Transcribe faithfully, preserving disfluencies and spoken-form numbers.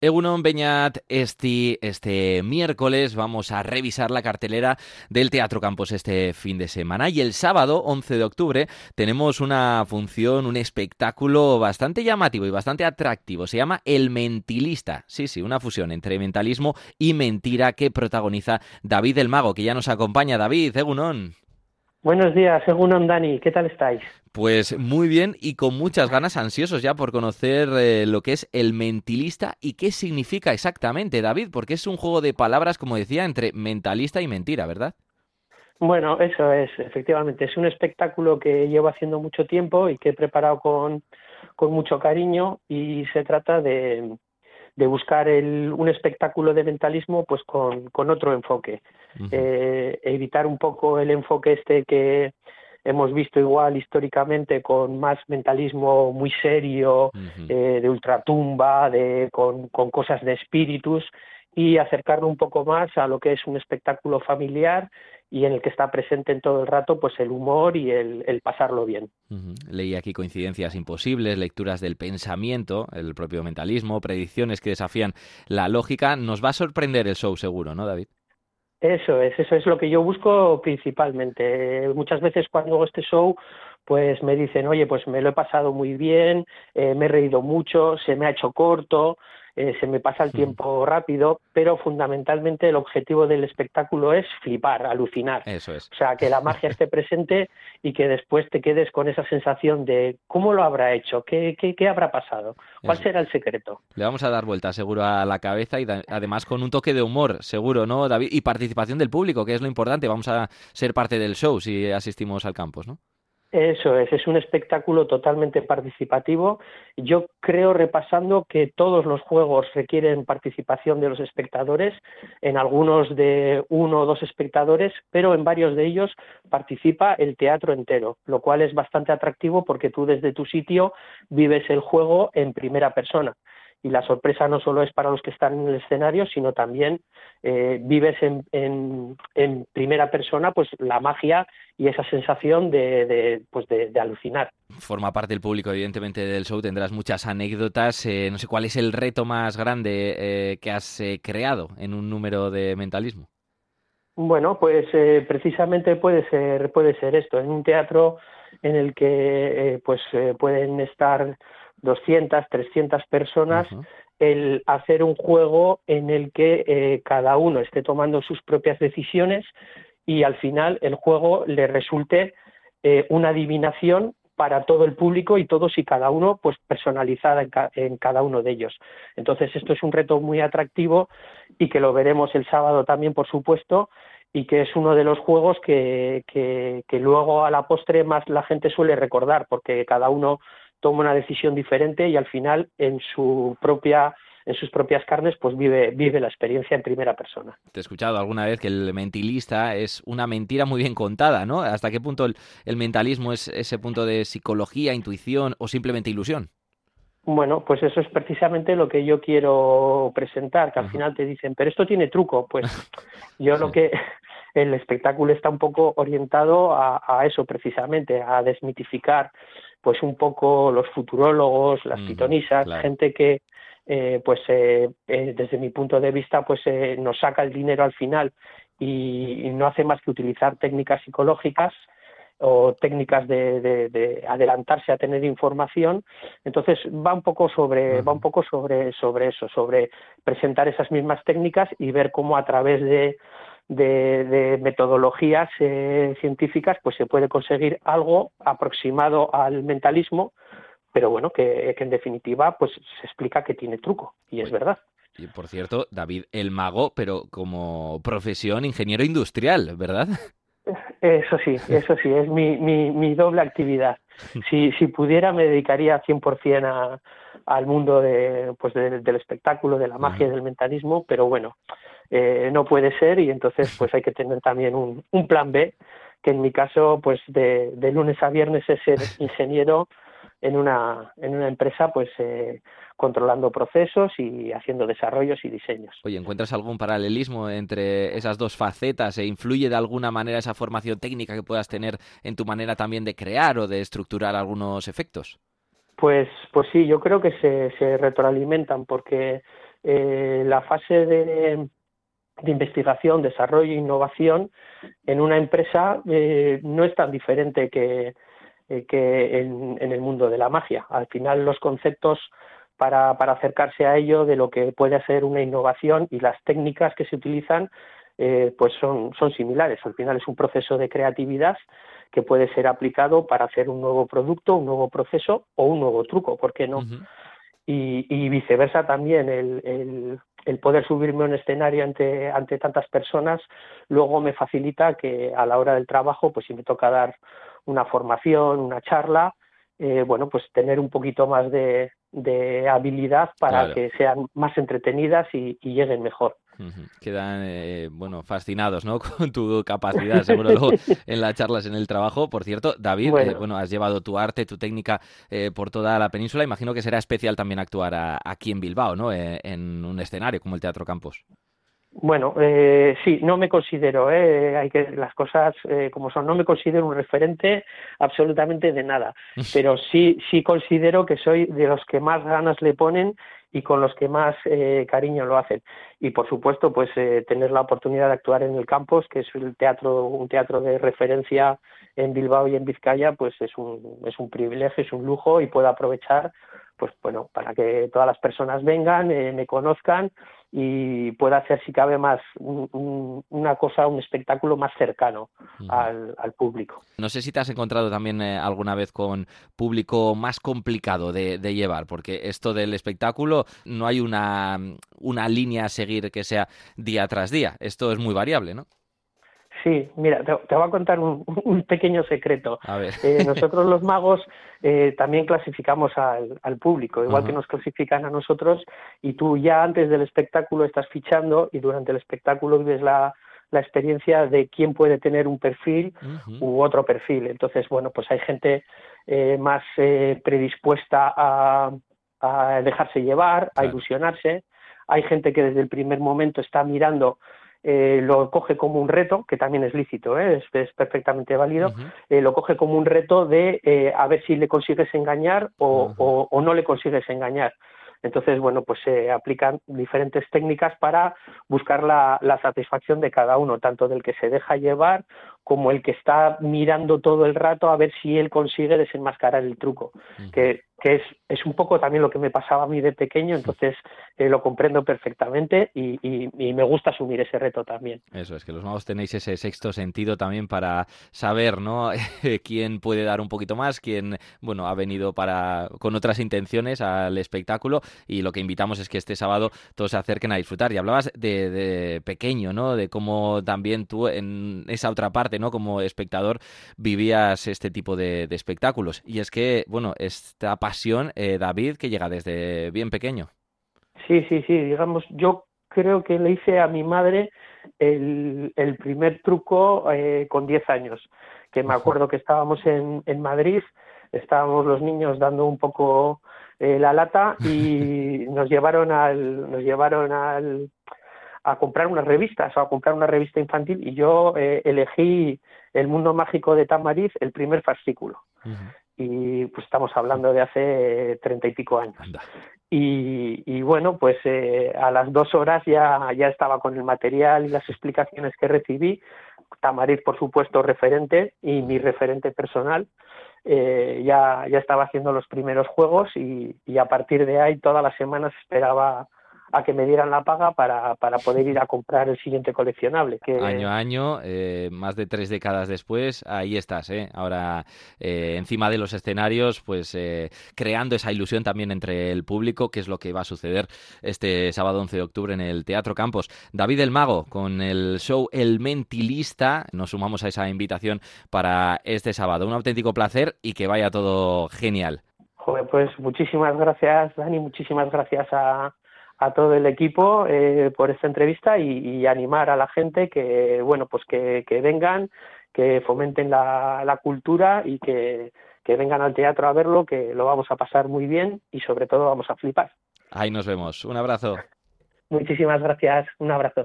Egunon Beñat, este, este miércoles vamos a revisar la cartelera del Teatro Campos este fin de semana y el sábado once de octubre tenemos una función, un espectáculo bastante llamativo y bastante atractivo. Se llama El Mentilista. Sí, sí, una fusión entre mentalismo y mentira que protagoniza David el Mago, que ya nos acompaña. David, Egunon. Buenos días, según Dani, ¿qué tal estáis? Pues muy bien y con muchas ganas, ansiosos ya por conocer eh, lo que es el mentilista y qué significa exactamente, David, porque es un juego de palabras, como decía, entre mentalista y mentira, ¿verdad? Bueno, eso es, efectivamente, es un espectáculo que llevo haciendo mucho tiempo y que he preparado con, con mucho cariño y se trata de, de buscar el, un espectáculo de mentalismo pues con, con otro enfoque, Ujú, eh, evitar un poco el enfoque este que hemos visto igual históricamente con más mentalismo muy serio, ujú. eh, de ultratumba, de, con, con cosas de espíritus y acercarlo un poco más a lo que es un espectáculo familiar y en el que está presente en todo el rato pues el humor y el, el pasarlo bien. Ujú. Leí aquí coincidencias imposibles, lecturas del pensamiento, el propio mentalismo, predicciones que desafían la lógica. Nos va a sorprender el show seguro, ¿no, David? Eso es, eso es lo que yo busco principalmente. Muchas veces cuando hago este show, pues me dicen, oye, pues me lo he pasado muy bien, eh, me he reído mucho, se me ha hecho corto, eh, se me pasa el Ujú. tiempo rápido, pero fundamentalmente el objetivo del espectáculo es flipar, alucinar. Eso es. O sea, que la magia esté presente y que después te quedes con esa sensación de cómo lo habrá hecho, qué, qué, qué habrá pasado, cuál Eso. será el secreto. Le vamos a dar vuelta seguro a la cabeza y da- además con un toque de humor, seguro, ¿no, David? Y participación del público, que es lo importante. Vamos a ser parte del show si asistimos al campus, ¿no? Eso es, es un espectáculo totalmente participativo. Yo creo, repasando, que todos los juegos requieren participación de los espectadores, en algunos de uno o dos espectadores, pero en varios de ellos participa el teatro entero, lo cual es bastante atractivo porque tú desde tu sitio vives el juego en primera persona. Y la sorpresa no solo es para los que están en el escenario, sino también eh, vives en, en, en primera persona pues la magia y esa sensación de, de, pues de, de alucinar. Forma parte del público, evidentemente, del show. Tendrás muchas anécdotas. Eh, no sé cuál es el reto más grande eh, que has eh, creado en un número de mentalismo. Bueno, pues eh, precisamente puede ser, puede ser esto, en un teatro en el que eh, pues eh, pueden estar doscientas, trescientas personas, Ujú. el hacer un juego en el que eh, cada uno esté tomando sus propias decisiones y al final el juego le resulte eh, una adivinación para todo el público y todos y cada uno pues personalizada en, ca en cada uno de ellos. Entonces esto es un reto muy atractivo y que lo veremos el sábado también, por supuesto, y que es uno de los juegos que, que, que luego a la postre más la gente suele recordar, porque cada uno toma una decisión diferente y al final en su propia en sus propias carnes pues vive vive la experiencia en primera persona. Te he escuchado alguna vez que el mentalista es una mentira muy bien contada, ¿no? ¿Hasta qué punto el, el mentalismo es ese punto de psicología, intuición o simplemente ilusión? Bueno, pues eso es precisamente lo que yo quiero presentar, que al Ajá. final te dicen, pero esto tiene truco. Pues yo lo Sí. que el espectáculo está un poco orientado a, a eso precisamente, a desmitificar pues un poco los futurólogos, las Ujú, pitonisas, claro. gente que eh, pues eh, eh, desde mi punto de vista pues eh, nos saca el dinero al final y, y no hace más que utilizar técnicas psicológicas o técnicas de, de, de adelantarse a tener información. Entonces va un poco sobre va un Ujú. poco sobre sobre eso, sobre presentar esas mismas técnicas y ver cómo a través de de, de metodologías eh, científicas pues se puede conseguir algo aproximado al mentalismo, pero bueno, que, que en definitiva pues se explica que tiene truco y es Oye, verdad. y por cierto, David el Mago, pero como profesión ingeniero industrial, ¿verdad? Eso sí, eso sí, es mi, mi, mi doble actividad. Si, si pudiera me dedicaría cien por ciento a, al mundo de, pues de- del espectáculo, de la magia y Ajá. del mentalismo, pero bueno, eh, no puede ser y entonces pues hay que tener también un, un plan B, que en mi caso pues de, de lunes a viernes es ser ingeniero en una, en una empresa pues eh, controlando procesos y haciendo desarrollos y diseños. Oye, ¿encuentras algún paralelismo entre esas dos facetas e influye de alguna manera esa formación técnica que puedas tener en tu manera también de crear o de estructurar algunos efectos? Pues, pues sí, yo creo que se, se retroalimentan porque eh, la fase de, de investigación, desarrollo e innovación en una empresa eh, no es tan diferente que, eh, que en, en el mundo de la magia. Al final los conceptos para, para acercarse a ello de lo que puede ser una innovación y las técnicas que se utilizan eh, pues son, son similares. Al final es un proceso de creatividad que puede ser aplicado para hacer un nuevo producto, un nuevo proceso o un nuevo truco, ¿por qué no? Ujú. Y, y viceversa también, el, el, el poder subirme a un escenario ante, ante tantas personas, luego me facilita que a la hora del trabajo, pues si me toca dar una formación, una charla, eh, bueno, pues tener un poquito más de, de habilidad para Claro. que sean más entretenidas y, y lleguen mejor. Ujú. Quedan, eh, bueno, fascinados, ¿no? Con tu capacidad, seguro luego en las charlas en el trabajo. Por cierto, David, eh, Bueno, bueno, has llevado tu arte, tu técnica eh, por toda la península. Imagino que será especial también actuar a- aquí en Bilbao, ¿no? Eh, en un escenario como el Teatro Campos. Bueno, eh, sí, no me considero, eh, hay que las cosas eh, como son, no me considero un referente absolutamente de nada, pero sí, sí considero que soy de los que más ganas le ponen y con los que más eh, cariño lo hacen. Y por supuesto, pues eh, tener la oportunidad de actuar en el Campos, que es el teatro, un teatro de referencia en Bilbao y en Vizcaya, pues es un, es un privilegio, es un lujo y puedo aprovechar, pues bueno, para que todas las personas vengan, eh, me conozcan y pueda hacer, si cabe más, un, un, una cosa, un espectáculo más cercano Ujú. al, al público. No sé si te has encontrado también eh, alguna vez con público más complicado de, de llevar, porque esto del espectáculo no hay una, una línea a seguir que sea día tras día. Esto es muy variable, ¿no? Sí, mira, te, te voy a contar un, un pequeño secreto. A ver. Eh, nosotros los magos eh, también clasificamos al, al público, igual que Ajá. nos clasifican a nosotros, y tú ya antes del espectáculo estás fichando y durante el espectáculo vives la, la experiencia de quién puede tener un perfil Ujú. u otro perfil. Entonces, bueno, pues hay gente eh, más eh, predispuesta a, a dejarse llevar, a Claro. ilusionarse. Hay gente que desde el primer momento está mirando, eh, lo coge como un reto, que también es lícito, ¿eh? es, es perfectamente válido, Ujú. eh, lo coge como un reto de eh, a ver si le consigues engañar o, Ajá. o, o no le consigues engañar. Entonces, bueno, pues se aplican diferentes técnicas para buscar la, la satisfacción de cada uno, tanto del que se deja llevar como el que está mirando todo el rato a ver si él consigue desenmascarar el truco, Ujú. que, que es, es un poco también lo que me pasaba a mí de pequeño, entonces eh, lo comprendo perfectamente y, y, y me gusta asumir ese reto también. Eso es, que los magos tenéis ese sexto sentido también para saber, ¿no? quién puede dar un poquito más, quién, bueno, ha venido para con otras intenciones al espectáculo y lo que invitamos es que este sábado todos se acerquen a disfrutar. Y hablabas de, de pequeño, ¿no? De cómo también tú en esa otra parte, ¿no? Como espectador vivías este tipo de, de espectáculos. Y es que, bueno, esta pasión, eh, David, que llega desde bien pequeño. Sí, sí, sí, digamos, yo creo que le hice a mi madre el, el primer truco eh, con diez años, que me acuerdo que estábamos en, en Madrid, estábamos los niños dando un poco eh, la lata y nos llevaron al, nos llevaron al, a comprar unas revistas o a comprar una revista infantil y yo eh, elegí El mundo mágico de Tamariz, el primer fascículo. Ujú. Y pues estamos hablando de hace treinta y pico años. Anda. Y, y bueno, pues eh, a las dos horas ya, ya estaba con el material y las explicaciones que recibí. Tamariz, por supuesto, referente y mi referente personal. Eh, ya, ya estaba haciendo los primeros juegos y, y a partir de ahí todas las semanas esperaba a que me dieran la paga para, para poder ir a comprar el siguiente coleccionable. Año Que a año, eh, más de tres décadas después, ahí estás, ¿eh? Ahora, eh, encima de los escenarios, pues eh, creando esa ilusión también entre el público, que es lo que va a suceder este sábado once de octubre en el Teatro Campos. David el Mago, con el show El Mentilista, nos sumamos a esa invitación para este sábado. Un auténtico placer y que vaya todo genial. Joder, pues muchísimas gracias, Dani, muchísimas gracias a, a todo el equipo eh, por esta entrevista y, y animar a la gente que, bueno, pues que, que vengan, que fomenten la, la cultura y que, que vengan al teatro a verlo, que lo vamos a pasar muy bien y sobre todo vamos a flipar. Ahí nos vemos. Un abrazo. Muchísimas gracias, un abrazo.